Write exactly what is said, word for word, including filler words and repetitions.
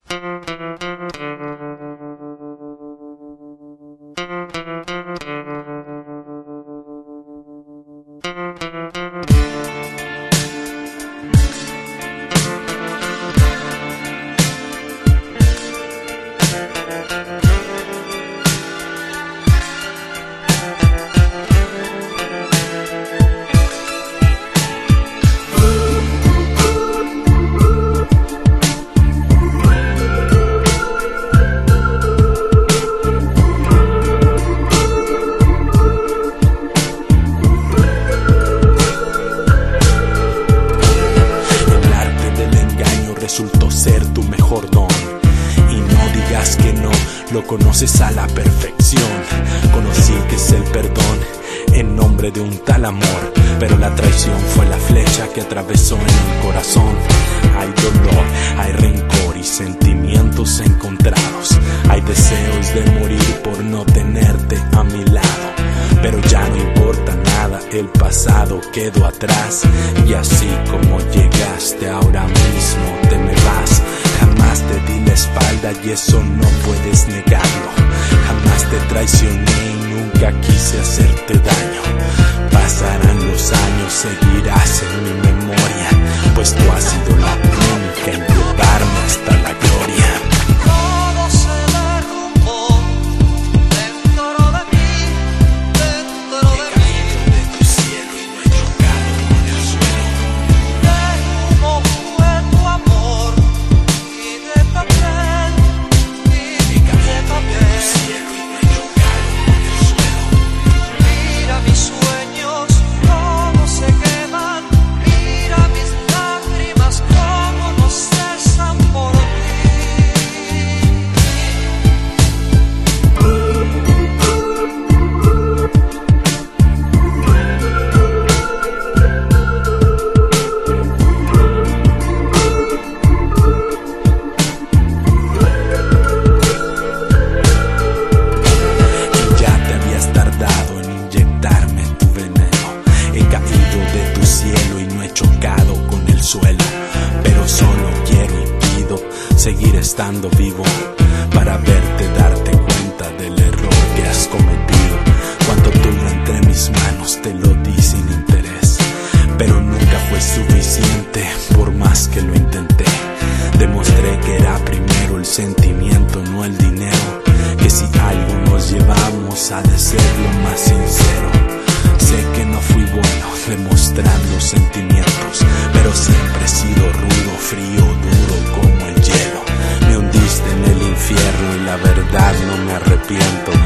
Resultó ser tu mejor don. Y no digas que no, lo conoces a la perfección. Conocí que es el perdón en nombre de un tal amor, pero la traición fue la flecha que atravesó en el corazón. Hay dolor, hay rencor y sentimientos encontrados. Hay deseos de morir por no tenerte a mi lado, pero ya no importa nada, el pasado quedó atrás. Y así como llegaste, ahora mismo te me vas. Jamás te di la espalda y eso no puedes negarlo. Jamás te traicioné y nunca quise hacerte daño. Pasarán los años, seguirás en mi memoria, pues tú has sido la única en llevarme hasta la gloria. Todo se derrumbó dentro de mí, dentro de mí. He caído de tu cielo y no he chocado con el suelo. De humo fue tu amor y de papel, y He caído de de tu papel. cielo y no he chocado con el suelo. Mira mis sueños, cómo se queman. Mira mis lágrimas, cómo no cesan por ti. Y ya te habías tardado en inyectarme tu veneno. He caído de tu cielo y no he chocado con el suelo, pero solo quiero y pido seguir estando vivo para verte, darte cuenta del error que has cometido. Cuando tuve entre mis manos te lo di sin interés, pero nunca fue suficiente por más que lo intenté. Demostré que era primero el sentimiento, no el dinero, que si algo nos llevamos ha de ser lo más sincero. Sé que no fui bueno demostrando sentimientos, pero siempre he sido rudo, frío, duro como el hielo. Me hundiste en el infierno y la verdad no me arrepiento